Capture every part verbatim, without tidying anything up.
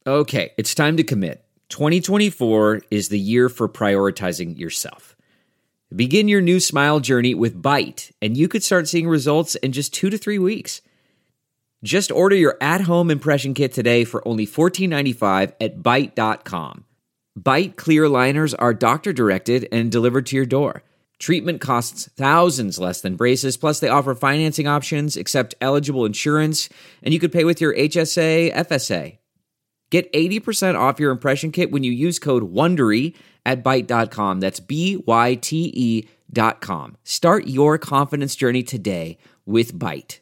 Okay, it's time to commit. twenty twenty-four is the year for prioritizing yourself. Begin your new smile journey with Byte, and you could start seeing results in just two to three weeks. Just order your at-home impression kit today for only fourteen ninety-five at byte dot com. Byte clear aligners are doctor-directed and delivered to your door. Treatment costs thousands less than braces, plus they offer financing options, accept eligible insurance, and you could pay with your H S A, F S A. Get eighty percent off your impression kit when you use code WONDERY at byte dot com. That's B Y T E dot com. Start your confidence journey today with Byte.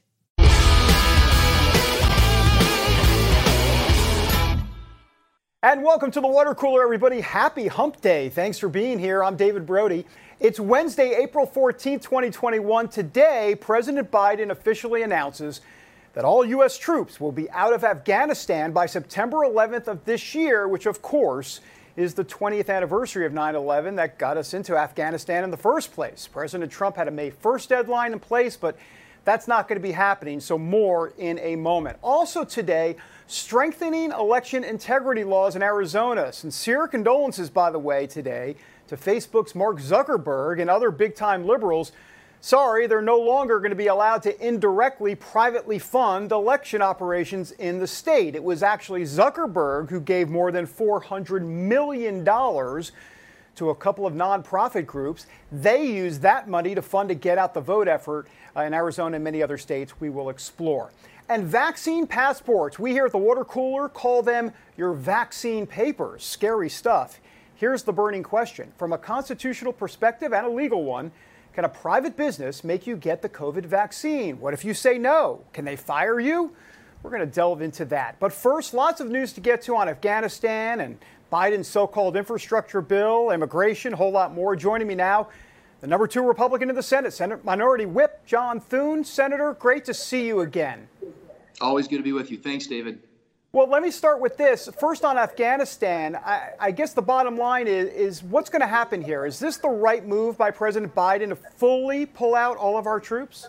And welcome to the Water Cooler, everybody. Happy Hump Day. Thanks for being here. I'm David Brody. It's Wednesday, April fourteenth, twenty twenty-one. Today, President Biden officially announces that all U S troops will be out of Afghanistan by September eleventh of this year, which, of course, is the twentieth anniversary of nine eleven that got us into Afghanistan in the first place. President Trump had a May first deadline in place, but that's not going to be happening, so more in a moment. Also today, strengthening election integrity laws in Arizona. Sincere condolences, by the way, today to Facebook's Mark Zuckerberg and other big-time liberals. Sorry, they're no longer going to be allowed to indirectly, privately fund election operations in the state. It was actually Zuckerberg who gave more than four hundred million dollars to a couple of nonprofit groups. They used that money to fund a Get Out the Vote effort uh, in Arizona and many other states we will explore. And vaccine passports. We here at the Water Cooler call them your vaccine papers. Scary stuff. Here's the burning question. From a constitutional perspective and a legal one, can a private business make you get the COVID vaccine? What if you say no? Can they fire you? We're going to delve into that. But first, lots of news to get to on Afghanistan and Biden's so-called infrastructure bill, immigration, a whole lot more. Joining me now, the number two Republican in the Senate, Senate Minority Whip John Thune. Senator, great to see you again. Always good to be with you. Thanks, David. Well, let me start with this. First on Afghanistan, I, I guess the bottom line is, is what's going to happen here? Is this the right move by President Biden to fully pull out all of our troops?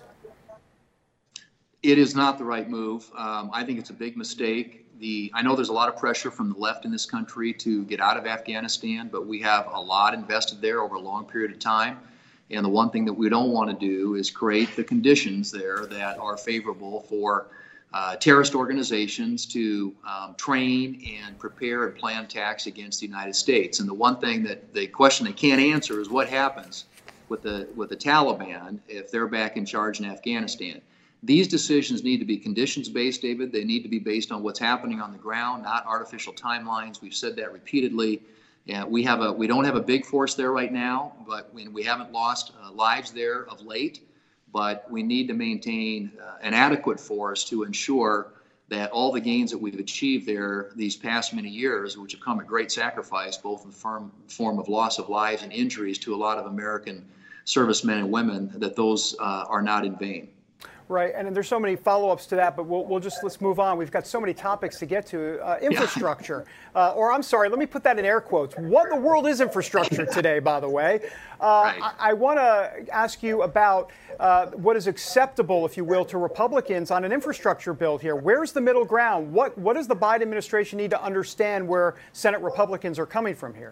It is not the right move. Um, I think it's a big mistake. The I know there's a lot of pressure from the left in this country to get out of Afghanistan, but we have a lot invested there over a long period of time. And the one thing that we don't want to do is create the conditions there that are favorable for Uh, terrorist organizations to um, train and prepare and plan attacks against the United States. And the one thing that the question they can't answer is what happens with the with the Taliban if they're back in charge in Afghanistan. These decisions need to be conditions-based, David. They need to be based on what's happening on the ground, not artificial timelines. We've said that repeatedly. Yeah, we have a we don't have a big force there right now, but we, we haven't lost uh, lives there of late. But we need to maintain uh, an adequate force to ensure that all the gains that we've achieved there these past many years, which have come at great sacrifice, both in the form, form of loss of lives and injuries to a lot of American servicemen and women, that those uh, are not in vain. Right, and there's so many follow-ups to that, but we'll, we'll just, let's move on. We've got so many topics to get to. Uh, infrastructure, yeah. uh, or I'm sorry, let me put that in air quotes. What in the world is infrastructure today, by the way? Uh, right. I, I want to ask you about uh, what is acceptable, if you will, to Republicans on an infrastructure bill here. Where's the middle ground? What What does the Biden administration need to understand where Senate Republicans are coming from here?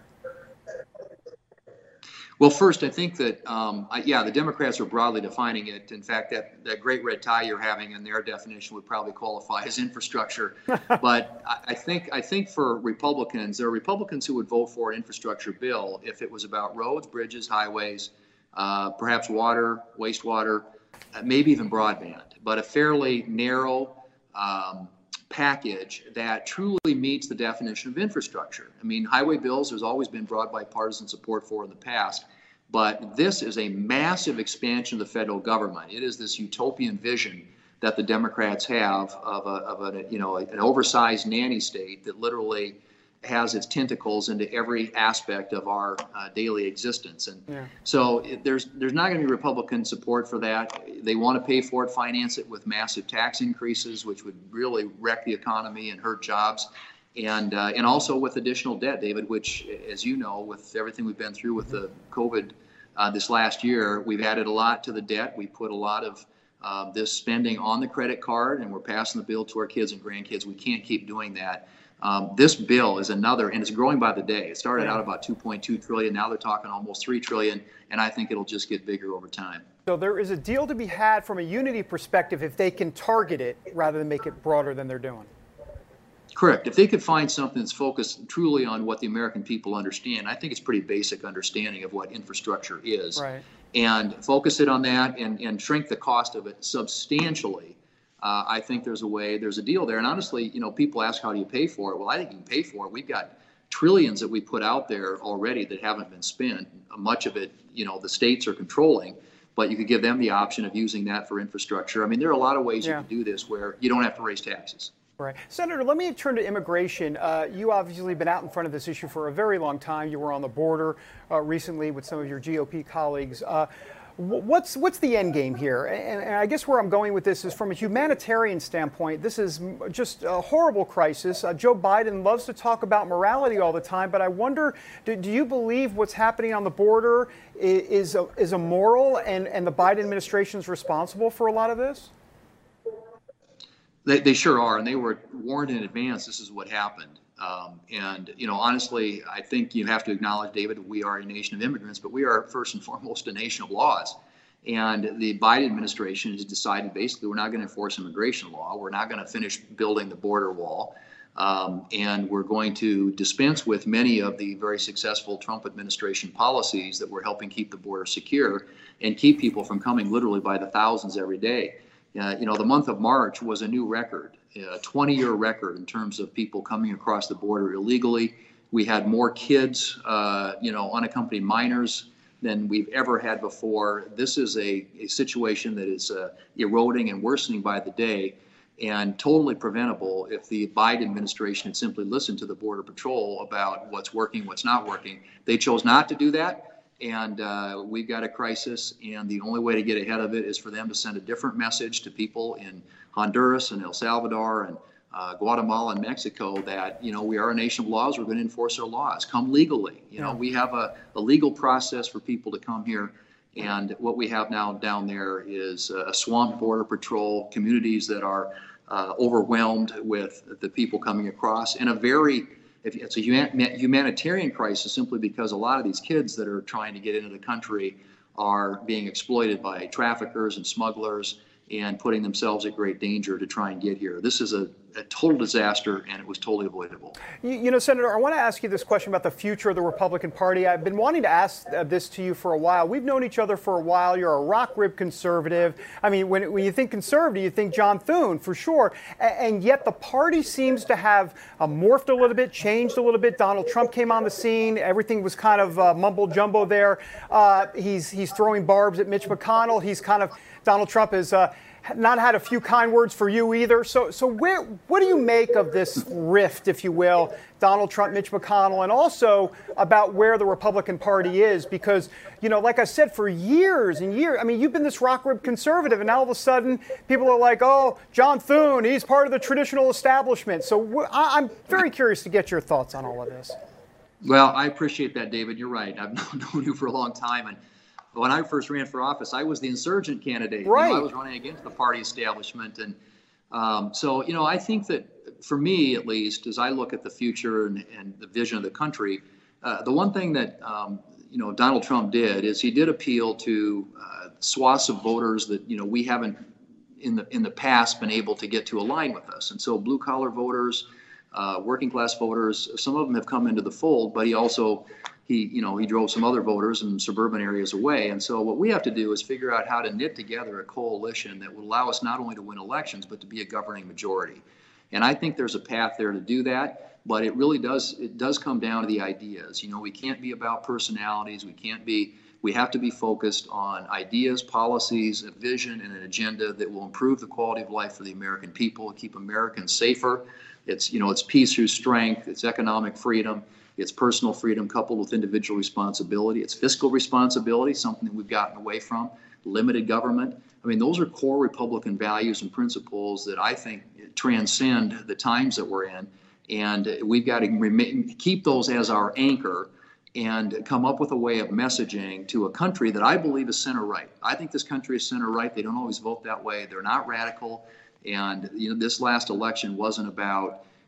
Well, first, I think that, um, I, yeah, the Democrats are broadly defining it. In fact, that, that great red tie you're having in their definition would probably qualify as infrastructure. But I, I think I think for Republicans, there are Republicans who would vote for an infrastructure bill if it was about roads, bridges, highways, uh, perhaps water, wastewater, uh, maybe even broadband, but a fairly narrow um, package that truly meets the definition of infrastructure. I mean, highway bills, there's always been broad bipartisan support for in the past, but this is a massive expansion of the federal government. It is this utopian vision that the Democrats have of a, of a you know, an oversized nanny state that literally has its tentacles into every aspect of our uh, daily existence. And yeah. so it, there's there's not going to be Republican support for that. They want to pay for it, finance it with massive tax increases, which would really wreck the economy and hurt jobs. And uh, and also with additional debt, David, which, as you know, with everything we've been through with the COVID uh, this last year, we've added a lot to the debt. We put a lot of uh, this spending on the credit card, and we're passing the bill to our kids and grandkids. We can't keep doing that. Um, this bill is another, and it's growing by the day. It started Yeah. out about two point two trillion. Now they're talking almost three trillion, and I think it'll just get bigger over time. So there is a deal to be had from a unity perspective if they can target it rather than make it broader than they're doing. Correct. If they could find something that's focused truly on what the American people understand, I think it's pretty basic understanding of what infrastructure is, Right. and focus it on that and, and shrink the cost of it substantially. Uh, I think there's a way, there's a deal there. And honestly, you know, people ask, how do you pay for it? Well, I think you can pay for it. We've got trillions that we put out there already that haven't been spent. Much of it, you know, the states are controlling, but you could give them the option of using that for infrastructure. I mean, there are a lot of ways Yeah. you can do this where you don't have to raise taxes. Right. Senator, let me turn to immigration. Uh, you obviously been out in front of this issue for a very long time. You were on the border uh, recently with some of your G O P colleagues. Uh, what's what's the end game here? And, and I guess where I'm going with this is from a humanitarian standpoint. This is just a horrible crisis. Uh, Joe Biden loves to talk about morality all the time, but I wonder, do, do you believe what's happening on the border is, is, is immoral and, and the Biden administration is responsible for a lot of this? They, they sure are, and they were warned in advance this is what happened. Um, and, you know, honestly, I think you have to acknowledge, David, we are a nation of immigrants, but we are first and foremost a nation of laws. And the Biden administration has decided basically we're not going to enforce immigration law. We're not going to finish building the border wall. Um, and we're going to dispense with many of the very successful Trump administration policies that were helping keep the border secure and keep people from coming literally by the thousands every day. Uh, you know, the month of March was a new record, a twenty-year record in terms of people coming across the border illegally. We had more kids, uh, you know, unaccompanied minors than we've ever had before. This is a, a situation that is uh, eroding and worsening by the day and totally preventable if the Biden administration had simply listened to the Border Patrol about what's working, what's not working. They chose not to do that. And uh, we've got a crisis, and the only way to get ahead of it is for them to send a different message to people in Honduras and El Salvador and uh, Guatemala and Mexico that, you know, we are a nation of laws. We're going to enforce our laws. Come legally. You know, we have a, a legal process for people to come here. And what we have now down there is a swamped Border Patrol, communities that are uh, overwhelmed with the people coming across, and a very It's a humanitarian crisis simply because a lot of these kids that are trying to get into the country are being exploited by traffickers and smugglers and putting themselves at great danger to try and get here. This is a, a total disaster, and it was totally avoidable. You, you know, Senator, I want to ask you this question about the future of the Republican Party. I've been wanting to ask uh, this to you for a while. We've known each other for a while. You're a rock rib conservative. I mean, when, when you think conservative, you think John Thune, for sure. A- and yet the party seems to have uh, morphed a little bit, changed a little bit. Donald Trump came on the scene. Everything was kind of uh, mumble jumbo there. Uh, he's, he's throwing barbs at Mitch McConnell. He's kind of, Donald Trump is uh, not had a few kind words for you either. So, so where, what do you make of this rift, if you will, Donald Trump, Mitch McConnell, and also about where the Republican Party is? Because, you know, like I said, for years and years, I mean, you've been this rock rib conservative, and now all of a sudden people are like, oh, John Thune, he's part of the traditional establishment. So I, I'm very curious to get your thoughts on all of this. Well, I appreciate that, David. You're right. I've known you for a long time, and when I first ran for office, I was the insurgent candidate. Right. You know, I was running against the party establishment. And um, so, you know, I think that for me, at least, as I look at the future and, and the vision of the country, uh, the one thing that, um, you know, Donald Trump did is he did appeal to uh, swaths of voters that, you know, we haven't in the in the past been able to get to align with us. And so blue collar voters, uh, working class voters, some of them have come into the fold, but he also He, you know, he drove some other voters in suburban areas away. And so what we have to do is figure out how to knit together a coalition that will allow us not only to win elections, but to be a governing majority. And I think there's a path there to do that, but it really does, it does come down to the ideas. You know, we can't be about personalities. We can't be, we have to be focused on ideas, policies, a vision, and an agenda that will improve the quality of life for the American people, keep Americans safer. It's, you know, it's peace through strength, it's economic freedom. It's personal freedom coupled with individual responsibility. It's fiscal responsibility, something that we've gotten away from, limited government. I mean, those are core Republican values and principles that I think transcend the times that we're in. And we've got to remain, keep those as our anchor and come up with a way of messaging to a country that I believe is center-right. I think this country is center-right. They don't always vote that way. They're not radical. And you know, this last election wasn't about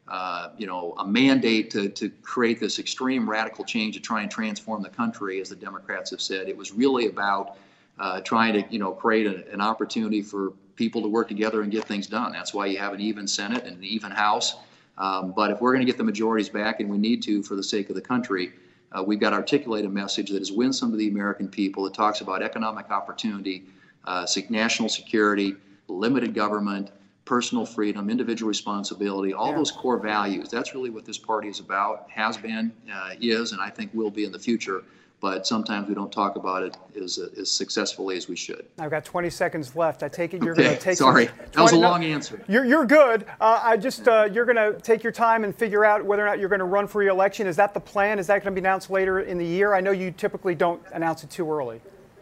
uh, you know, a mandate to, to create this extreme radical change to try and transform the country, as the Democrats have said. It was really about uh, trying to, you know, create a, an opportunity for people to work together and get things done. That's why you have an even Senate and an even House. Um, but if we're going to get the majorities back, and we need to for the sake of the country, uh, we've got to articulate a message that is winsome to the American people, that talks about economic opportunity, uh, national security, limited government, personal freedom, individual responsibility, all those core values. That's really what this party is about, has been, uh, is, and I think will be in the future. But sometimes we don't talk about it as, uh, as successfully as we should. I've got twenty seconds left. I take it you're okay. going to take. Sorry, some, that was a no, long answer. You're you're good. Uh, I just uh, you're going to take your time and figure out whether or not you're going to run for re-election. Is that the plan? Is that going to be announced later in the year? I know you typically don't announce it too early.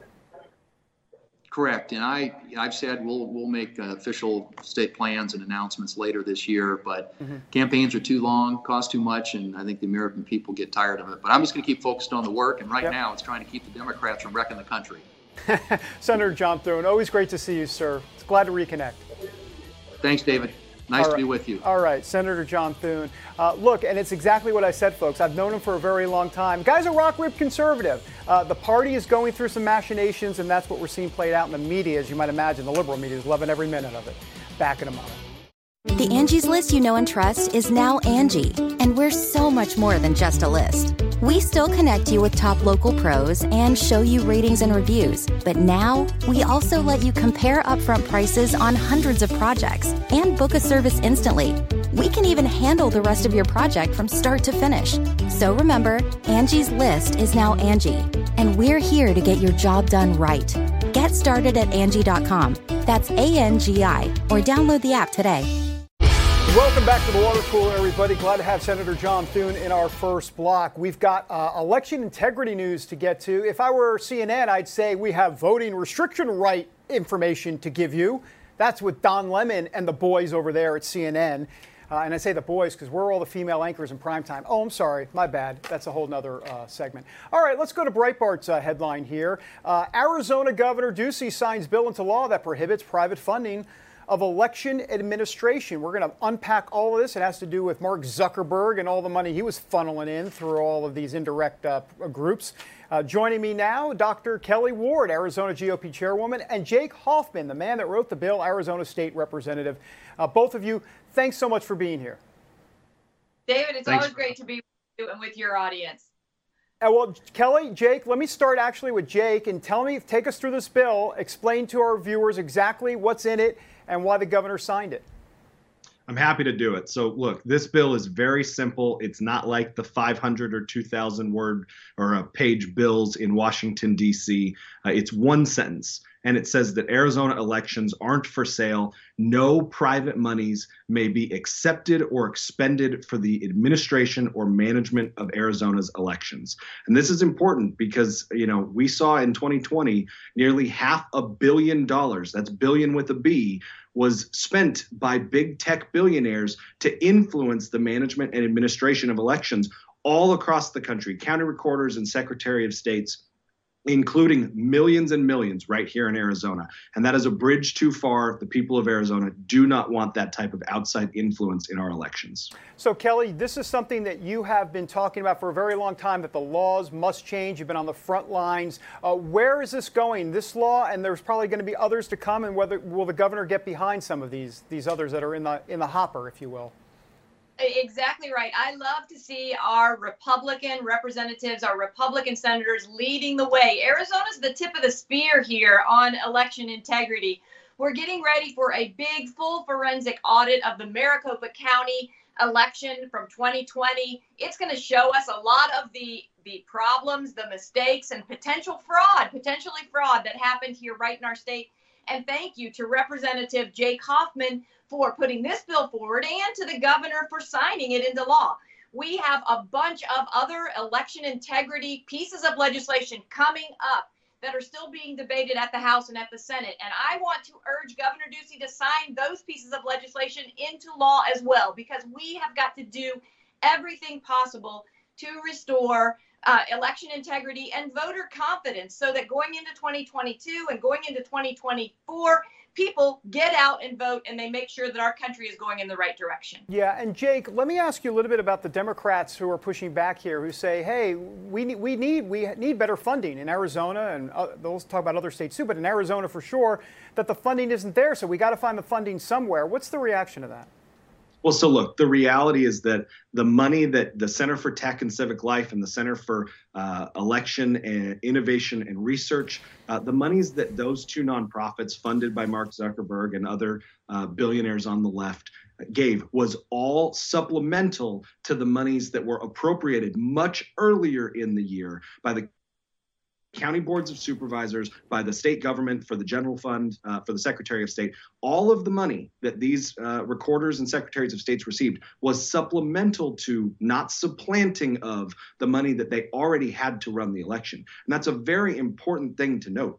Correct, and I, I've said we'll we'll make uh, official state plans and announcements later this year, but mm-hmm. campaigns are too long, cost too much, and I think the American people get tired of it. But I'm just going to keep focused on the work, and right yep. now it's trying to keep the Democrats from wrecking the country. Senator John Thune, always great to see you, sir. It's glad to reconnect. Thanks, David. Nice right. to be with you. All right, Senator John Thune. Uh, look, and it's exactly what I said, folks. I've known him for a very long time. Guy's a rock-ribbed conservative. Uh, the party is going through some machinations, and that's what we're seeing played out in the media, as you might imagine. The liberal media is loving every minute of it. Back in a moment. The Angie's List you know and trust is now Angie, and we're so much more than just a list. We still connect you with top local pros and show you ratings and reviews, but now we also let you compare upfront prices on hundreds of projects and book a service instantly. We can even handle the rest of your project from start to finish. So remember, Angie's List is now Angie, and we're here to get your job done right. Get started at Angie dot com. That's A N G I, or download the app today. Welcome back to the Water Cooler, everybody. Glad to have Senator John Thune in our first block. We've got uh, election integrity news to get to. If I were C N N, I'd say we have voting restriction right information to give you. That's with Don Lemon and the boys over there at C N N. Uh, and I say the boys because we're all the female anchors in primetime. Oh, I'm sorry. My bad. That's a whole nother uh, segment. All right, let's go to Breitbart's uh, headline here. Uh, Arizona Governor Ducey signs bill into law that prohibits private funding of election administration. We're going to unpack all of this. It has to do with Mark Zuckerberg and all the money he was funneling in through all of these indirect uh, groups. Uh, joining me now, Doctor Kelly Ward, Arizona G O P chairwoman, and Jake Hoffman, the man that wrote the bill, Arizona State Representative. Uh, both of you, thanks so much for being here. David, it's Thanks. always great to be with you and with your audience. Uh, well, Kelly, Jake, let me start actually with Jake and tell me, take us through this bill, explain to our viewers exactly what's in it and why the governor signed it. I'm happy to do it. So look, this bill is very simple. It's not like the five hundred or two thousand word or a page bills in Washington, D C. Uh, it's one sentence. And it says that Arizona elections aren't for sale. No private monies may be accepted or expended for the administration or management of Arizona's elections. And this is important because, you know, we saw in twenty twenty nearly half a billion dollars, that's billion with a B, was spent by big tech billionaires to influence the management and administration of elections all across the country, county recorders and secretary of states, including millions and millions right here in Arizona. And that is a bridge too far. The people of Arizona do not want that type of outside influence in our elections. So, Kelly, this is something that you have been talking about for a very long time, that the laws must change. You've been on the front lines. Uh, where is this going, this law? And there's probably going to be others to come. And whether will the governor get behind some of these, these others that are in the, in the hopper, if you will? Exactly right. I love to see our Republican representatives, our Republican senators leading the way. Arizona's the tip of the spear here on election integrity. We're getting ready for a big full forensic audit of the Maricopa County election from twenty twenty. It's going to show us a lot of the, the problems, the mistakes, and potential fraud, potentially fraud that happened here right in our state. And thank you to Representative Jake Hoffman for putting this bill forward and to the governor for signing it into law. We have a bunch of other election integrity pieces of legislation coming up that are still being debated at the House and at the Senate. And I want to urge Governor Ducey to sign those pieces of legislation into law as well, because we have got to do everything possible to restore uh, election integrity, and voter confidence so that going into twenty twenty-two and going into twenty twenty-four, people get out and vote and they make sure that our country is going in the right direction. Yeah, and Jake, let me ask you a little bit about the Democrats who are pushing back here, who say, hey, we need we need we need better funding in Arizona, and uh, they'll talk about other states too, but in Arizona for sure, that the funding isn't there, so we got to find the funding somewhere. What's the reaction to that? Well, so look, the reality is that the money that the Center for Tech and Civic Life and the Center for uh, Election and Innovation and Research, uh, the monies that those two nonprofits funded by Mark Zuckerberg and other uh, billionaires on the left gave was all supplemental to the monies that were appropriated much earlier in the year by the county boards of supervisors, by the state government, for the general fund, uh, for the Secretary of State. All of the money that these uh, recorders and secretaries of states received was supplemental to, not supplanting of, the money that they already had to run the election. And that's a very important thing to note.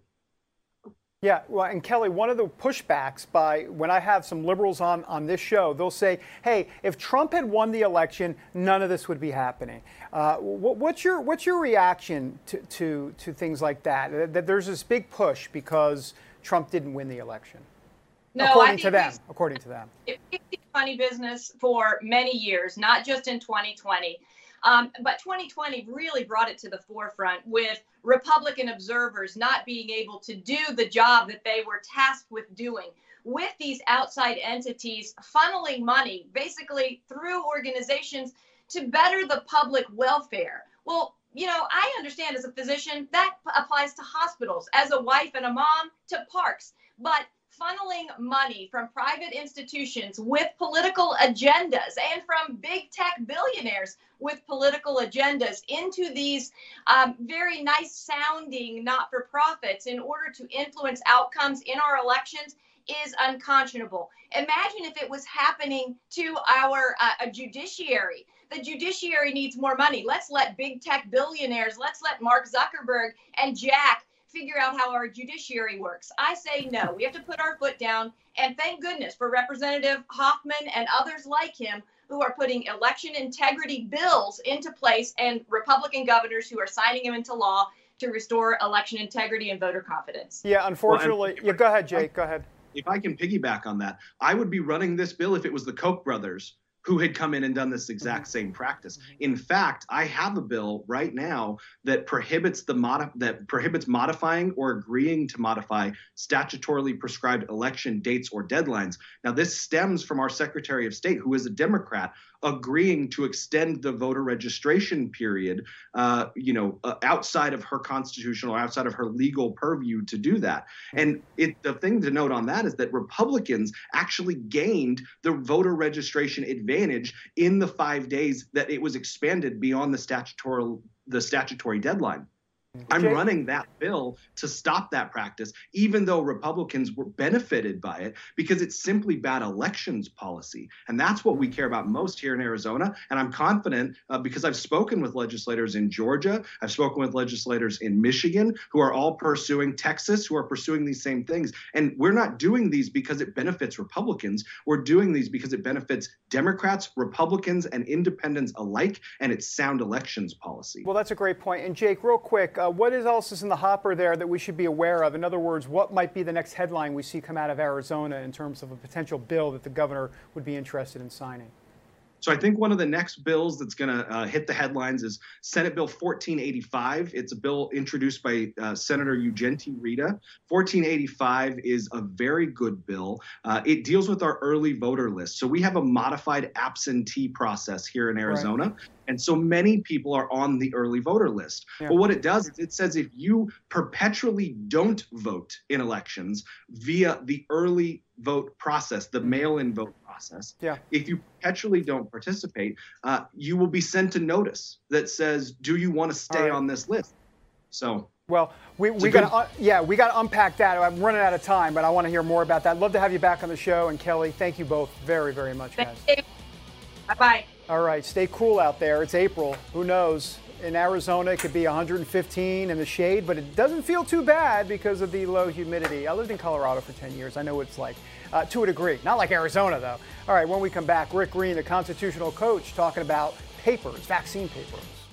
Yeah, well, and Kelly, one of the pushbacks by when I have some liberals on, on this show, they'll say, hey, if Trump had won the election, none of this would be happening. Uh, what, what's your what's your reaction to, to, to things like that? That there's this big push because Trump didn't win the election? No, according I think to them. According to them. It's funny business for many years, not just in twenty twenty. Um, but twenty twenty really brought it to the forefront with Republican observers not being able to do the job that they were tasked with doing, with these outside entities funneling money basically through organizations to better the public welfare. Well, you know, I understand as a physician that applies to hospitals, as a wife and a mom to parks, but funneling money from private institutions with political agendas and from big tech billionaires with political agendas into these um, very nice sounding not-for-profits in order to influence outcomes in our elections is unconscionable. Imagine if it was happening to our uh, judiciary. The judiciary needs more money. Let's let big tech billionaires, let's let Mark Zuckerberg and Jack figure out how our judiciary works. I say no. We have to put our foot down, and thank goodness for Representative Hoffman and others like him who are putting election integrity bills into place, and Republican governors who are signing them into law to restore election integrity and voter confidence. Yeah, unfortunately. Well, yeah, go ahead, Jake. Go ahead. If I can piggyback on that, I would be running this bill if it was the Koch brothers who had come in and done this exact same practice. In fact, I have a bill right now that prohibits the mod- that prohibits modifying or agreeing to modify statutorily prescribed election dates or deadlines. Now, this stems from our Secretary of State, who is a Democrat, agreeing to extend the voter registration period, uh, you know, uh, outside of her constitutional, outside of her legal purview to do that. And it, the thing to note on that is that Republicans actually gained the voter registration advantage in the five days that it was expanded beyond the statutory the statutory deadline. I'm Jake? running that bill to stop that practice, even though Republicans were benefited by it, because it's simply bad elections policy. And that's what we care about most here in Arizona. And I'm confident uh, because I've spoken with legislators in Georgia, I've spoken with legislators in Michigan who are all pursuing, Texas, who are pursuing these same things. And we're not doing these because it benefits Republicans. We're doing these because it benefits Democrats, Republicans, and independents alike, and it's sound elections policy. Well, that's a great point. And Jake, real quick, uh, what is else is in the hopper there that we should be aware of? In other words, what might be the next headline we see come out of Arizona in terms of a potential bill that the governor would be interested in signing? So I think one of the next bills that's going to uh, hit the headlines is Senate Bill fourteen eighty-five. It's a bill introduced by uh, Senator Ugenti Rita. fourteen eighty-five is a very good bill. Uh, it deals with our early voter list. So we have a modified absentee process here in Arizona. Right. And so many people are on the early voter list. Yeah. But what it does is it says if you perpetually don't vote in elections via the early vote process, the mail-in vote process, yeah. if you perpetually don't participate, uh, you will be sent a notice that says, do you want to stay right. on this list? So. Well, we, we got to uh, yeah, we got to unpack that. I'm running out of time, but I want to hear more about that. Love to have you back on the show. And Kelly, thank you both very, very much, guys. Bye-bye. All right, stay cool out there. It's April. Who knows? In Arizona, it could be one hundred fifteen in the shade, but it doesn't feel too bad because of the low humidity. I lived in Colorado for ten years. I know what it's like, uh, to a degree. Not like Arizona, though. All right, when we come back, Rick Green, the constitutional coach, talking about papers, vaccine papers.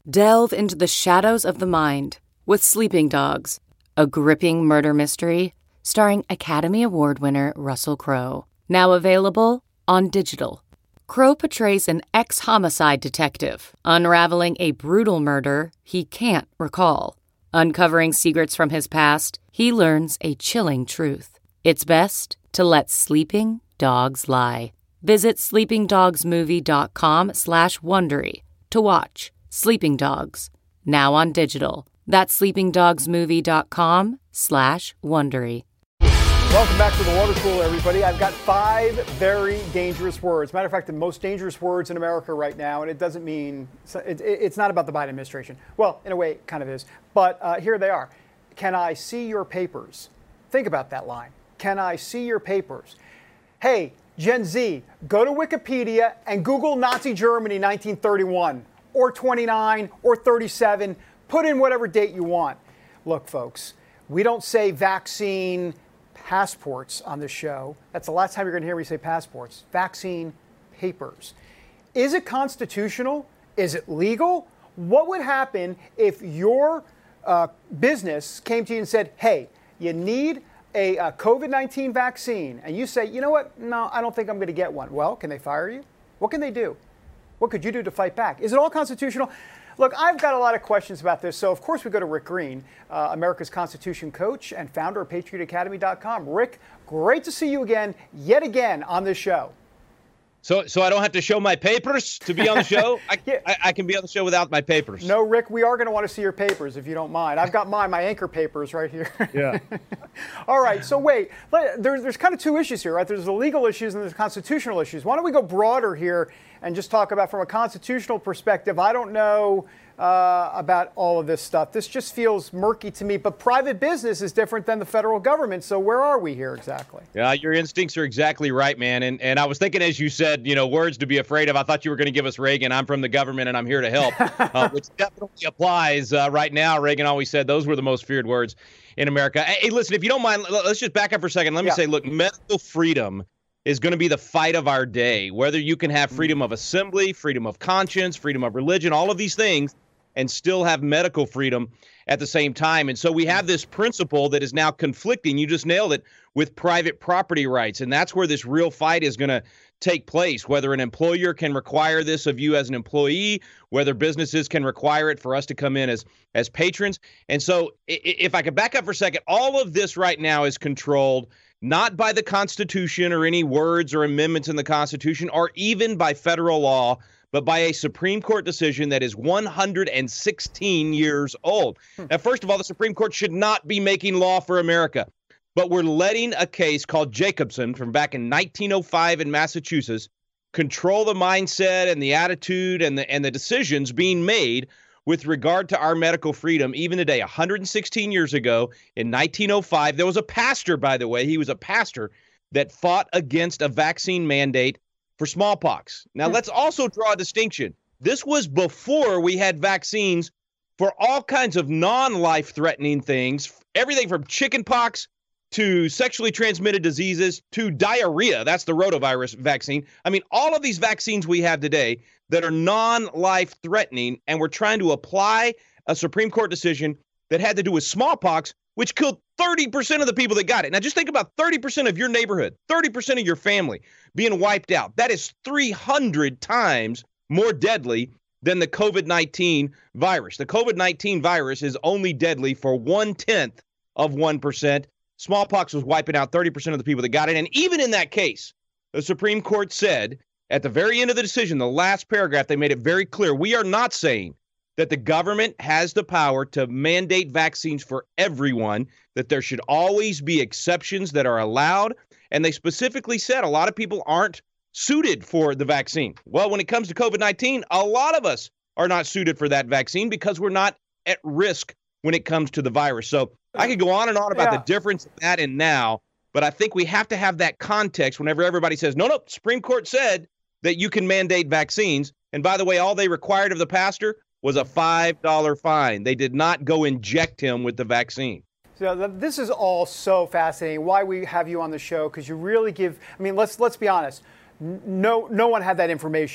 Delve into the shadows of the mind with Sleeping Dogs, a gripping murder mystery starring Academy Award winner Russell Crowe. Now available on digital. Crowe portrays an ex-homicide detective unraveling a brutal murder he can't recall. Uncovering secrets from his past, he learns a chilling truth. It's best to let sleeping dogs lie. Visit sleepingdogsmovie.com slash Wondery to watch Sleeping Dogs, now on digital. That's sleepingdogsmovie.com slash Wondery. Welcome back to the Water Cooler, everybody. I've got five very dangerous words. Matter of fact, the most dangerous words in America right now, and it doesn't mean, it, it's not about the Biden administration. Well, in a way, it kind of is. But uh, here they are. Can I see your papers? Think about that line. Can I see your papers? Hey, Gen Z, go to Wikipedia and Google Nazi Germany nineteen thirty-one, or twenty-nine, or thirty-seven. Put in whatever date you want. Look, folks, we don't say vaccine passports on this show. That's the last time you're going to hear me say passports. Vaccine papers. Is it constitutional? Is it legal? What would happen if your uh, business came to you and said, hey, you need a, a COVID nineteen vaccine, and you say, you know what, no, I don't think I'm going to get one. Well, can they fire you? What can they do? What could you do to fight back? Is it all constitutional? Look, I've got a lot of questions about this, so of course we go to Rick Green, uh, America's Constitution coach and founder of Patriot Academy dot com. Rick, great to see you again, yet again, on this show. So so I don't have to show my papers to be on the show? I, yeah. I, I can be on the show without my papers. No, Rick, we are going to want to see your papers, if you don't mind. I've got mine, my anchor papers right here. Yeah. All right, so wait, there's, there's kind of two issues here, right? There's the legal issues and there's constitutional issues. Why don't we go broader here and just talk about from a constitutional perspective? I don't know uh, about all of this stuff. This just feels murky to me, but private business is different than the federal government. So where are we here exactly? Yeah, your instincts are exactly right, man. And and I was thinking, as you said, you know, words to be afraid of. I thought you were going to give us Reagan. I'm from the government and I'm here to help, uh, which definitely applies uh, right now. Reagan always said those were the most feared words in America. Hey, listen, if you don't mind, let's just back up for a second. Let me yeah. say, look, medical freedom is going to be the fight of our day. Whether you can have freedom of assembly, freedom of conscience, freedom of religion, all of these things, and still have medical freedom at the same time. And so we have this principle that is now conflicting, you just nailed it, with private property rights. And that's where this real fight is going to take place, whether an employer can require this of you as an employee, whether businesses can require it for us to come in as, as patrons. And so if I could back up for a second, all of this right now is controlled not by the Constitution or any words or amendments in the Constitution or even by federal law, but by a Supreme Court decision that is one hundred sixteen years old. Hmm. Now, first of all, the Supreme Court should not be making law for America, but we're letting a case called Jacobson from back in nineteen oh five in Massachusetts control the mindset and the attitude and the and the decisions being made with regard to our medical freedom. Even today, one hundred sixteen years ago in nineteen oh five, there was a pastor, by the way, he was a pastor that fought against a vaccine mandate for smallpox. Now, let's also draw a distinction. This was before we had vaccines for all kinds of non-life-threatening things, everything from chickenpox to sexually transmitted diseases to diarrhea. That's the rotavirus vaccine. I mean, all of these vaccines we have today that are non-life-threatening, and we're trying to apply a Supreme Court decision that had to do with smallpox, which killed thirty percent of the people that got it. Now, just think about thirty percent of your neighborhood, thirty percent of your family being wiped out. That is three hundred times more deadly than the COVID nineteen virus. The COVID nineteen virus is only deadly for one-tenth of one percent. Smallpox was wiping out thirty percent of the people that got it. And even in that case, the Supreme Court said at the very end of the decision, the last paragraph, they made it very clear, we are not saying that the government has the power to mandate vaccines for everyone, that there should always be exceptions that are allowed. And they specifically said a lot of people aren't suited for the vaccine. Well, when it comes to COVID nineteen, a lot of us are not suited for that vaccine because we're not at risk when it comes to the virus. So I could go on and on about yeah. the difference of that and now, but I think we have to have that context whenever everybody says, no, no, Supreme Court said that you can mandate vaccines. And by the way, all they required of the pastor was a five dollar fine. They did not go inject him with the vaccine. So this is all so fascinating. Why we have you on the show, because you really give, I mean, let's let's be honest. No no one had that information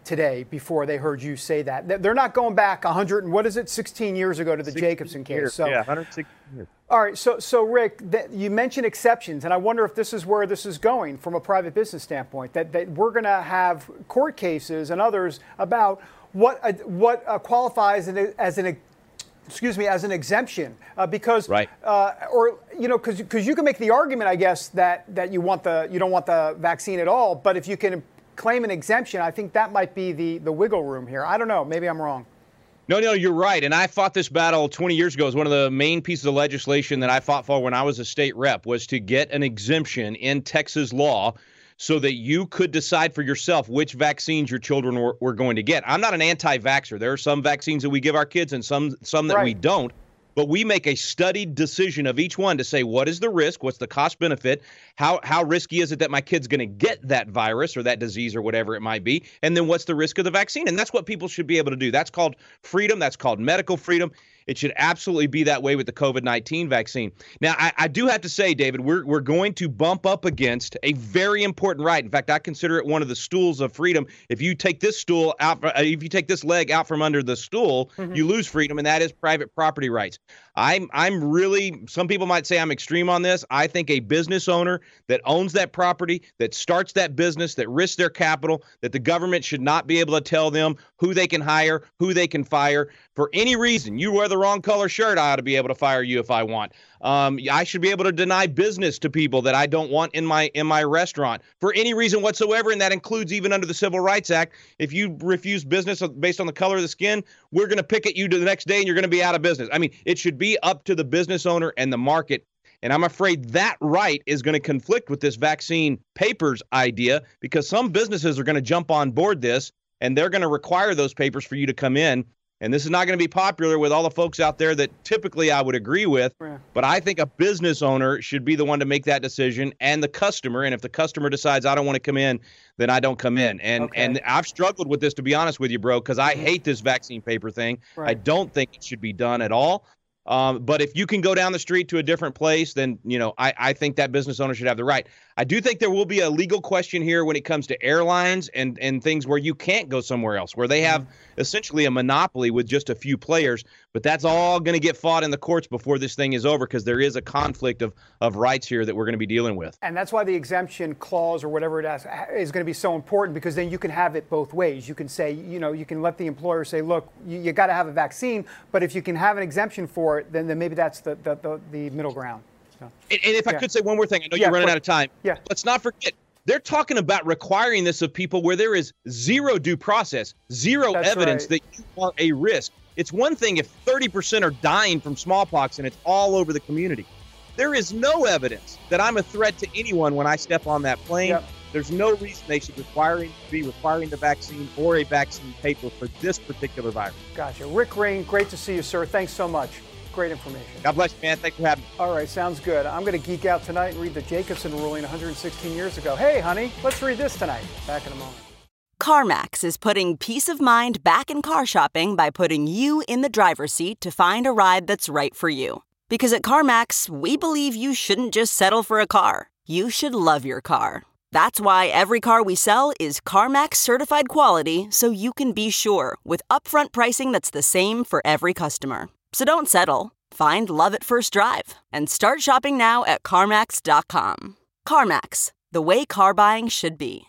today before they heard you say that. They're not going back one hundred and what is it, sixteen years ago to the Jacobson case. Years. So, yeah, one hundred sixteen years. All right, so so Rick, th- you mentioned exceptions, and I wonder if this is where this is going from a private business standpoint. That that we're going to have court cases and others about what uh, what uh, qualifies as an excuse me as an exemption, uh, because right. uh, or you know because because you can make the argument, I guess, that that you want the you don't want the vaccine at all, but if you can claim an exemption, I think that might be the the wiggle room here. I don't know, maybe I'm wrong. No, no, you're right. And I fought this battle twenty years ago. It was one of the main pieces of legislation that I fought for when I was a state rep, was to get an exemption in Texas law so that you could decide for yourself which vaccines your children were, were going to get. I'm not an anti-vaxxer. There are some vaccines that we give our kids and some some that right. we don't. But we make a studied decision of each one to say, what is the risk? What's the cost benefit? How how risky is it that my kid's going to get that virus or that disease or whatever it might be? And then what's the risk of the vaccine? And that's what people should be able to do. That's called freedom. That's called medical freedom. It should absolutely be that way with the COVID nineteen vaccine. Now, I, I do have to say, David, we're we're going to bump up against a very important right. In fact, I consider it one of the stools of freedom. If you take this stool out, if you take this leg out from under the stool, mm-hmm. you lose freedom, and that is private property rights. I'm I'm really, some people might say I'm extreme on this. I think a business owner that owns that property, that starts that business, that risks their capital, that the government should not be able to tell them who they can hire, who they can fire for any reason. You wear the wrong color shirt, I ought to be able to fire you if I want. Um, I should be able to deny business to people that I don't want in my in my restaurant for any reason whatsoever, and that includes even under the Civil Rights Act. If you refuse business based on the color of the skin, we're going to picket you to the next day, and you're going to be out of business. I mean, it should be up to the business owner and the market. And I'm afraid that right is going to conflict with this vaccine papers idea, because some businesses are going to jump on board this, and they're going to require those papers for you to come in. And this is not going to be popular with all the folks out there that typically I would agree with. Yeah. But I think a business owner should be the one to make that decision, and the customer. And if the customer decides I don't want to come in, then I don't come in. And okay. and I've struggled with this, to be honest with you, bro, because I hate this vaccine paper thing. Right. I don't think it should be done at all. Um, but if you can go down the street to a different place, then, you know, I, I think that business owner should have the right. I do think there will be a legal question here when it comes to airlines and, and things where you can't go somewhere else, where they have mm-hmm. essentially a monopoly with just a few players. But that's all going to get fought in the courts before this thing is over, because there is a conflict of, of rights here that we're going to be dealing with. And that's why the exemption clause or whatever it is, is going to be so important, because then you can have it both ways. You can say, you know, you can let the employer say, look, you, you got to have a vaccine, but if you can have an exemption for it, then, then maybe that's the, the, the, the middle ground. So, and, and if yeah. I could say one more thing, I know yeah, you're running but, out of time. Yeah. Let's not forget, they're talking about requiring this of people where there is zero due process, zero That's evidence right. that you are a risk. It's one thing if thirty percent are dying from smallpox and it's all over the community. There is no evidence that I'm a threat to anyone when I step on that plane. Yep. There's no reason they should requiring, be requiring the vaccine or a vaccine paper for this particular virus. Gotcha. Rick Rain, great to see you, sir. Thanks so much. Great information. God bless you, man. Thanks for having me. All right, sounds good. I'm going to geek out tonight and read the Jacobson ruling one hundred sixteen years ago. Hey, honey, let's read this tonight. Back in a moment. CarMax is putting peace of mind back in car shopping by putting you in the driver's seat to find a ride that's right for you. Because at CarMax, we believe you shouldn't just settle for a car. You should love your car. That's why every car we sell is CarMax certified quality, so you can be sure with upfront pricing that's the same for every customer. So don't settle. Find love at first drive and start shopping now at CarMax dot com. CarMax, the way car buying should be.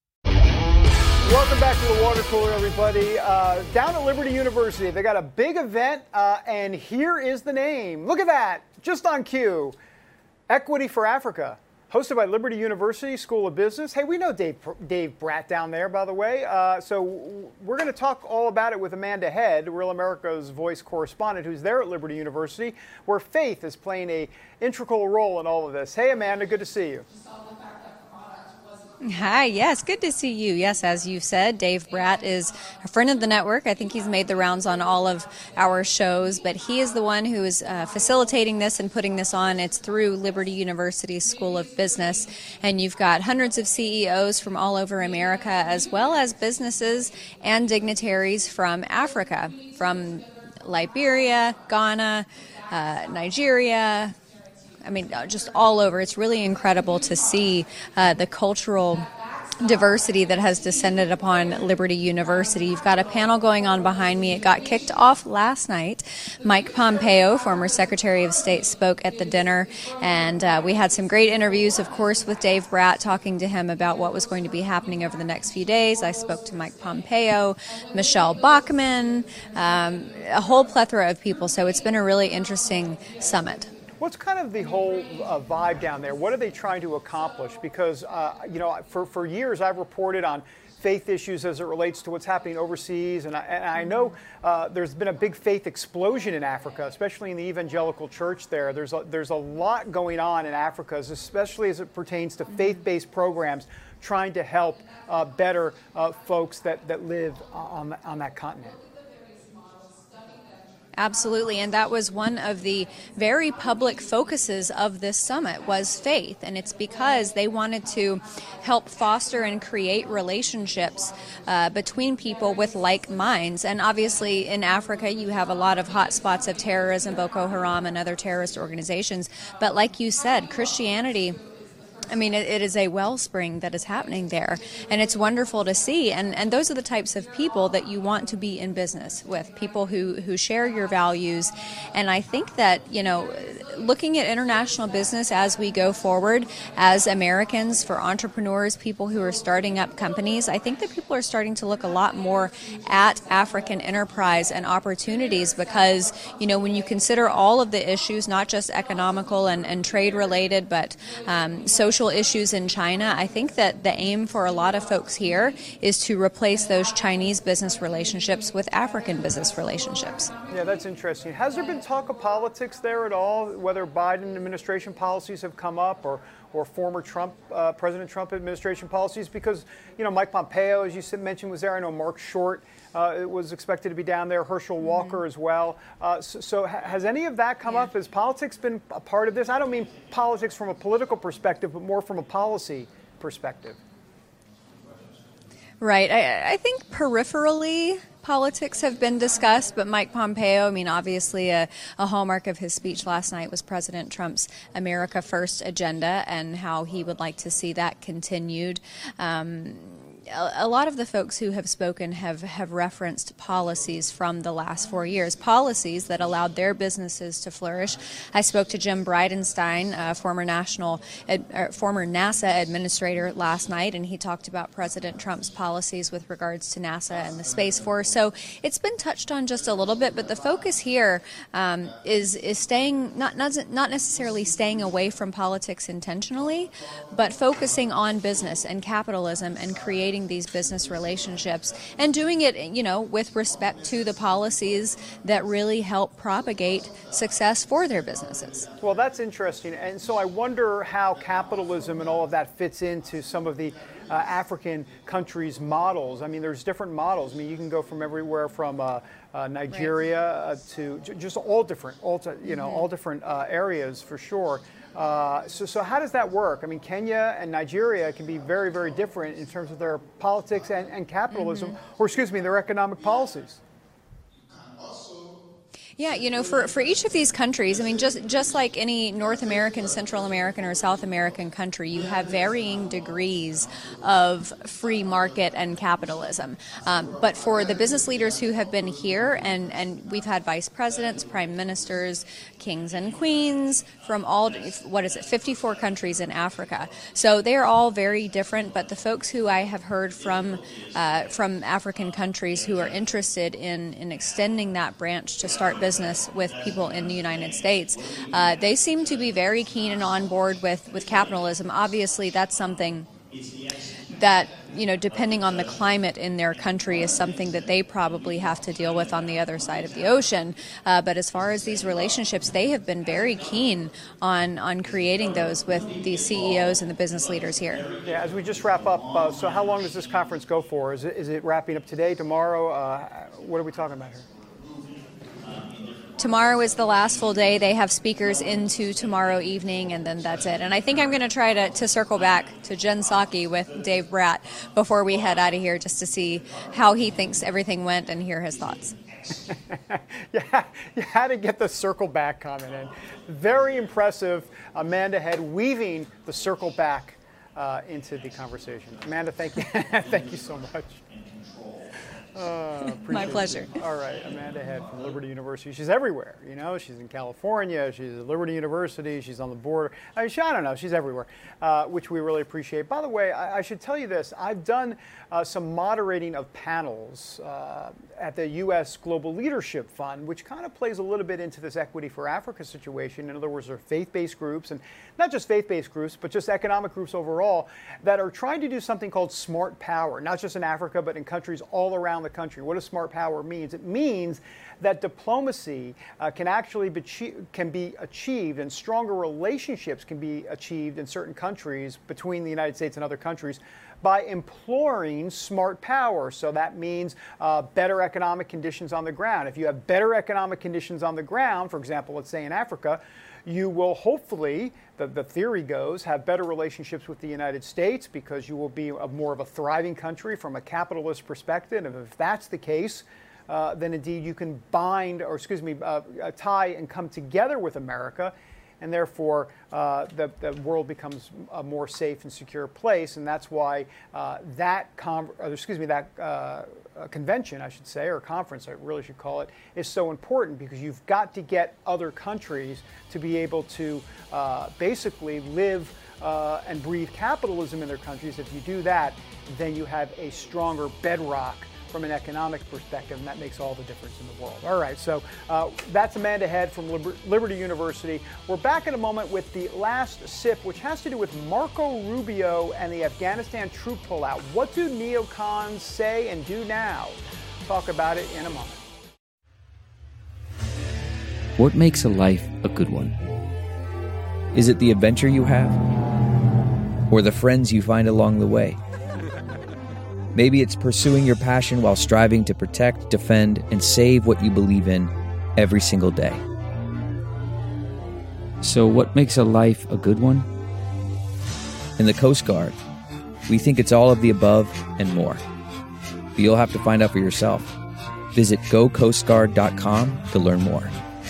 Welcome back to the Water Cooler, everybody. Uh, down at Liberty University, they got a big event, uh, and here is the name. Look at that, just on cue. Equity for Africa, hosted by Liberty University School of Business. Hey, we know Dave, Dave Bratt down there, by the way. Uh, so we're going to talk all about it with Amanda Head, Real America's Voice correspondent, who's there at Liberty University, where faith is playing a integral role in all of this. Hey, Amanda, good to see you. Hi, yes, good to see you. Yes, as you said, Dave Bratt is a friend of the network. I think he's made the rounds on all of our shows, but he is the one who is uh, facilitating this and putting this on. It's through Liberty University School of Business, and you've got hundreds of C E Os from all over America, as well as businesses and dignitaries from Africa, from Liberia, Ghana, uh, Nigeria, I mean, just all over. It's really incredible to see uh, the cultural diversity that has descended upon Liberty University. You've got a panel going on behind me. It got kicked off last night. Mike Pompeo, former Secretary of State, spoke at the dinner, and uh, we had some great interviews, of course, with Dave Brat, talking to him about what was going to be happening over the next few days. I spoke to Mike Pompeo, Michelle Bachmann, um, a whole plethora of people, so it's been a really interesting summit. What's kind of the whole uh, vibe down there? What are they trying to accomplish? Because, uh, you know, for, for years I've reported on faith issues as it relates to what's happening overseas. And I, and I know uh, there's been a big faith explosion in Africa, especially in the evangelical church there. There's a, there's a lot going on in Africa, especially as it pertains to faith-based programs trying to help uh, better uh, folks that, that live on, on that continent. Absolutely, and that was one of the very public focuses of this summit was faith, and it's because they wanted to help foster and create relationships uh, between people with like minds. And obviously in Africa you have a lot of hot spots of terrorism, Boko Haram and other terrorist organizations, but like you said, Christianity, I mean, it, it is a wellspring that is happening there, and it's wonderful to see. And, and those are the types of people that you want to be in business with, people who, who share your values. And I think that, you know, looking at international business as we go forward, as Americans, for entrepreneurs, people who are starting up companies, I think that people are starting to look a lot more at African enterprise and opportunities because, you know, when you consider all of the issues, not just economical and, and trade related, but um, social issues in China, I think that the aim for a lot of folks here is to replace those Chinese business relationships with African business relationships. Yeah, that's interesting. Has there been talk of politics there at all, whether Biden administration policies have come up or, or former Trump, uh, President Trump administration policies? Because, you know, Mike Pompeo, as you mentioned, was there. I know Mark Short uh, it was expected to be down there, Herschel Walker mm-hmm. as well. Uh, so, so has any of that come yeah. up? Has politics been a part of this? I don't mean politics from a political perspective, but more from a policy perspective. Right. I, I think peripherally politics have been discussed, but Mike Pompeo, I mean, obviously a, a hallmark of his speech last night was President Trump's America First agenda and how he would like to see that continued. Um, a lot of the folks who have spoken have, have referenced policies from the last four years, policies that allowed their businesses to flourish. I spoke to Jim Bridenstine, a former national, uh, former NASA administrator last night, and he talked about President Trump's policies with regards to NASA and the Space Force. So it's been touched on just a little bit, but the focus here um, is is staying not not not necessarily staying away from politics intentionally, but focusing on business and capitalism and creating these business relationships and doing it, you know, with respect to the policies that really help propagate success for their businesses. Well, that's interesting. And so I wonder how capitalism and all of that fits into some of the uh, African countries' models. I mean, there's different models. I mean, you can go from everywhere from uh, uh, Nigeria uh, to j- just all different, all to, you know, mm-hmm. all different uh, areas for sure. Uh, so, so how does that work? I mean, Kenya and Nigeria can be very, very different in terms of their politics and, and capitalism, mm-hmm. or excuse me, their economic policies. Yeah, you know, for, for each of these countries, I mean, just just like any North American, Central American, or South American country, you have varying degrees of free market and capitalism. Um, but for the business leaders who have been here, and, and we've had vice presidents, prime ministers, kings and queens from all, what is it, fifty-four countries in Africa. So they're all very different, but the folks who I have heard from uh, from African countries who are interested in, in extending that branch to start business with people in the United States, uh, they seem to be very keen and on board with, with capitalism. Obviously, that's something that, you know, depending on the climate in their country, is something that they probably have to deal with on the other side of the ocean. Uh, but as far as these relationships, they have been very keen on, on creating those with the C E Os and the business leaders here. Yeah, as we just wrap up, uh, so how long does this conference go for? Is it, is it wrapping up today, tomorrow? Uh, what are we talking about here? Tomorrow is the last full day. They have speakers into tomorrow evening, and then that's it. And I think I'm going to try to, to circle back to Jen Psaki with Dave Brat before we head out of here, just to see how he thinks everything went and hear his thoughts. Yeah, you had to get the circle back comment in. Very impressive. Amanda Head weaving the circle back uh, into the conversation. Amanda, thank you. Thank you so much. Uh, My pleasure. You. All right, Amanda Head from Liberty University. She's everywhere, you know. She's in California. She's at Liberty University. She's on the border. I mean, she, I don't know. She's everywhere, uh, which we really appreciate. By the way, I, I should tell you this. I've done uh, some moderating of panels uh, at the U S Global Leadership Fund, which kind of plays a little bit into this Equity for Africa situation. In other words, there are faith-based groups, and not just faith-based groups, but just economic groups overall, that are trying to do something called smart power, not just in Africa, but in countries all around the country. What does smart power means? It means that diplomacy uh, can actually be, can be achieved, and stronger relationships can be achieved in certain countries between the United States and other countries by employing smart power. So that means uh, better economic conditions on the ground. If you have better economic conditions on the ground, for example, let's say in Africa, you will hopefully, the, the theory goes, have better relationships with the United States because you will be a, more of a thriving country from a capitalist perspective. And if that's the case, uh, then indeed you can bind, or excuse me, uh, tie and come together with America, and therefore uh, the, the world becomes a more safe and secure place. And that's why uh, that, con- or excuse me, that uh, convention, I should say, or conference, I really should call it, is so important, because you've got to get other countries to be able to uh, basically live uh, and breathe capitalism in their countries. If you do that, then you have a stronger bedrock from an economic perspective, and that makes all the difference in the world. All right, so uh, that's Amanda Head from Liber- Liberty University. We're back in a moment with the last sip, which has to do with Marco Rubio and the Afghanistan troop pullout. What do neocons say and do now? Talk about it in a moment. What makes a life a good one? Is it the adventure you have? Or the friends you find along the way? Maybe it's pursuing your passion while striving to protect, defend, and save what you believe in every single day. So what makes a life a good one? In the Coast Guard, we think it's all of the above and more. But you'll have to find out for yourself. Visit go coast guard dot com to learn more.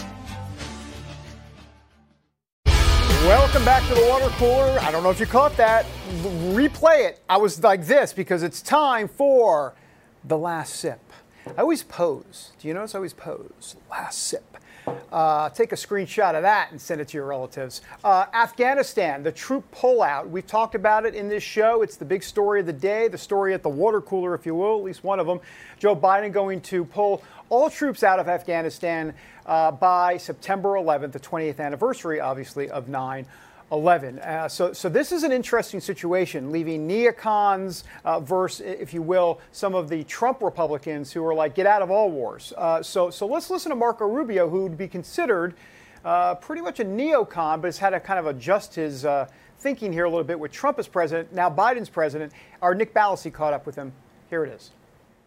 Welcome back to the water cooler. I don't know if you caught that. Replay it. I was like this because it's time for the last sip. I always pose. Do you notice I always pose? Last sip. Uh, take a screenshot of that and send it to your relatives. Uh, Afghanistan, the troop pullout. We've talked about it in this show. It's the big story of the day, the story at the water cooler, if you will, at least one of them. Joe Biden going to pull all troops out of Afghanistan uh, by September eleventh, the twentieth anniversary, obviously, of nine eleven. Uh, so, so this is an interesting situation, leaving neocons uh, versus, if you will, some of the Trump Republicans who are like, get out of all wars. Uh, so, so let's listen to Marco Rubio, who would be considered uh, pretty much a neocon, but has had to kind of adjust his uh, thinking here a little bit with Trump as president, now Biden's president. Our Nick Ballasy caught up with him. Here it is.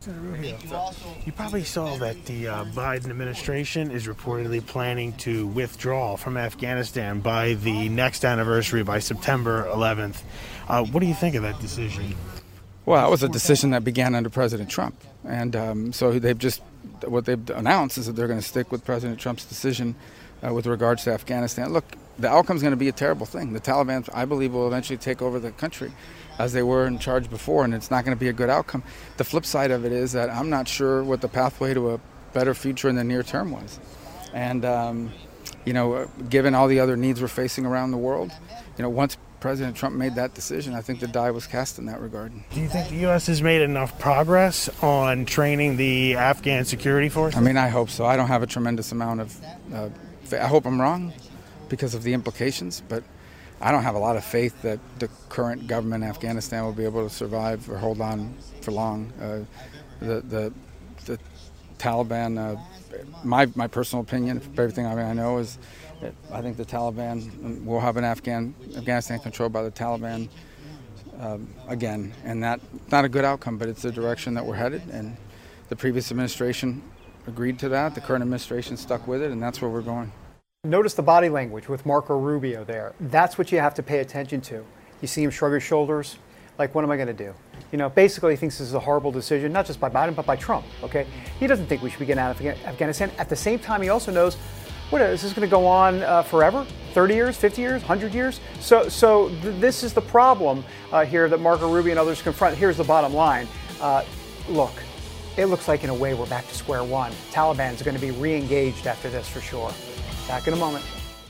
You probably saw that the uh, Biden administration is reportedly planning to withdraw from Afghanistan by the next anniversary, by September eleventh. Uh, what do you think of that decision? Well, that was a decision that began under President Trump. And um, so they've just, what they've announced is that they're going to stick with President Trump's decision uh, with regards to Afghanistan. Look, the outcome's going to be a terrible thing. The Taliban, I believe, will eventually take over the country, as they were in charge before, and it's not going to be a good outcome. The flip side of it is that I'm not sure what the pathway to a better future in the near term was. And, um, you know, given all the other needs we're facing around the world, you know, once President Trump made that decision, I think the die was cast in that regard. Do you think the U S has made enough progress on training the Afghan security forces? I mean, I hope so. I don't have a tremendous amount of, uh, I hope I'm wrong because of the implications, but I don't have a lot of faith that the current government in Afghanistan will be able to survive or hold on for long. Uh, the, the the Taliban, uh, my my personal opinion, everything I, mean, I know is, that I think the Taliban will have an Afghan Afghanistan controlled by the Taliban um, again, and that not a good outcome, but it's the direction that we're headed. And the previous administration agreed to that. The current administration stuck with it, and that's where we're going. Notice the body language with Marco Rubio there. That's what you have to pay attention to. You see him shrug his shoulders, like, what am I going to do? You know, basically he thinks this is a horrible decision, not just by Biden, but by Trump, okay? He doesn't think we should be getting out of Afghanistan. At the same time, he also knows what is this going to go on uh, forever? thirty years, fifty years, one hundred years? So, so th- this is the problem uh, here that Marco Rubio and others confront. Here's the bottom line. Uh, look, it looks like in a way we're back to square one. Taliban's going to be re-engaged after this for sure. Back in a moment.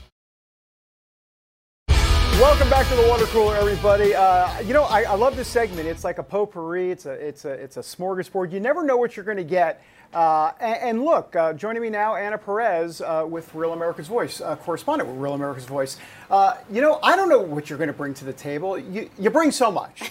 Welcome back to the water cooler, everybody. Uh, you know, I, I love this segment. It's like a potpourri. It's a, it's a, it's a smorgasbord. You never know what you're going to get. Uh, and, and look, uh, joining me now, Anna Perez uh, with Real America's Voice, uh, correspondent with Real America's Voice. Uh, you know, I don't know what you're going to bring to the table. You, you bring so much,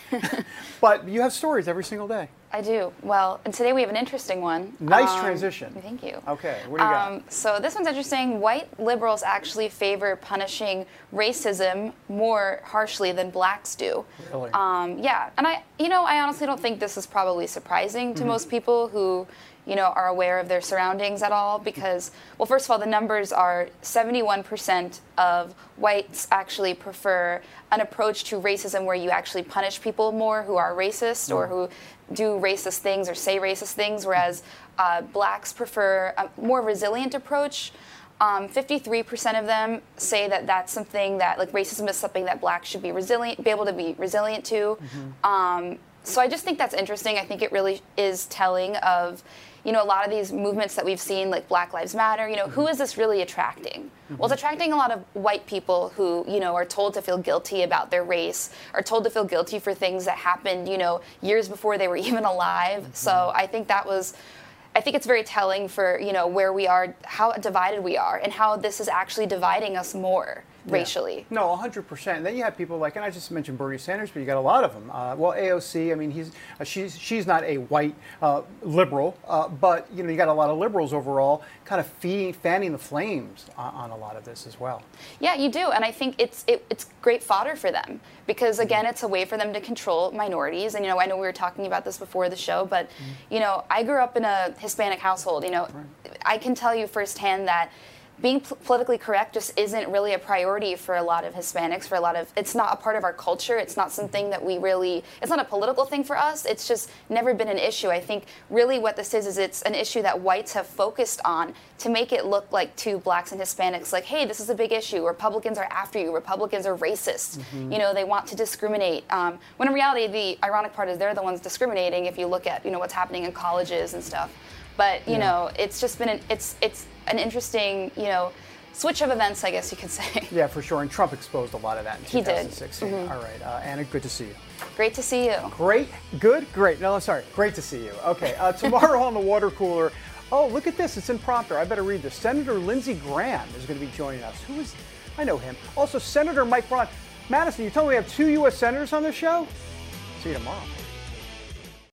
but you have stories every single day. I do. Well, and today we have an interesting one. Nice um, transition. Thank you. Okay, what do you got? Um, so this one's interesting. White liberals actually favor punishing racism more harshly than blacks do. Really? Um, yeah, and I, you know, I honestly don't think this is probably surprising to Mm-hmm. most people who, you know, are aware of their surroundings at all because, well, first of all, the numbers are seventy-one percent of whites actually prefer an approach to racism where you actually punish people more who are racist or who do racist things or say racist things, whereas uh, blacks prefer a more resilient approach. Um, fifty-three percent of them say that that's something that, like, racism is something that blacks should be resilient, be able to be resilient to. Mm-hmm. Um, so I just think that's interesting. I think it really is telling of, you know, a lot of these movements that we've seen, like Black Lives Matter, you know, mm-hmm. who is this really attracting? Mm-hmm. Well, it's attracting a lot of white people who, you know, are told to feel guilty about their race, are told to feel guilty for things that happened, you know, years before they were even alive. Mm-hmm. So I think that was, I think it's very telling for, you know, where we are, how divided we are, and how this is actually dividing us more. Racially. Yeah. No, one hundred percent. And then you have people like, and I just mentioned Bernie Sanders, but you got a lot of them. Uh, well, A O C, I mean, he's uh, she's she's not a white uh, liberal, uh, but you know, you got a lot of liberals overall, kind of feeding, fanning the flames on, on a lot of this as well. Yeah, you do, and I think it's it, it's great fodder for them because again, it's a way for them to control minorities. And you know, I know we were talking about this before the show, but mm-hmm. you know, I grew up in a Hispanic household. You know, right. I can tell you firsthand that being p- politically correct just isn't really a priority for a lot of Hispanics, for a lot of, it's not a part of our culture. It's not something that we really, it's not a political thing for us. It's just never been an issue. I think really what this is, is it's an issue that whites have focused on to make it look like to blacks and Hispanics, like, hey, this is a big issue. Republicans are after you. Republicans are racist. Mm-hmm. You know, they want to discriminate. Um, when in reality, the ironic part is they're the ones discriminating if you look at, you know, what's happening in colleges and stuff. But, you yeah. know, it's just been, an, it's it's an interesting, you know, switch of events, I guess you could say. Yeah, for sure. And Trump exposed a lot of that in he two thousand sixteen. Did. Mm-hmm. All right. Uh, Anna, good to see you. Great to see you. Great. Good. Great. No, I'm sorry. Great to see you. Okay. Uh, tomorrow on the water cooler. Oh, look at this. It's impromptu. I better read this. Senator Lindsey Graham is going to be joining us. Who is, I know him. Also, Senator Mike Braun. Madison, you told me we have two U S senators on the show? See you tomorrow.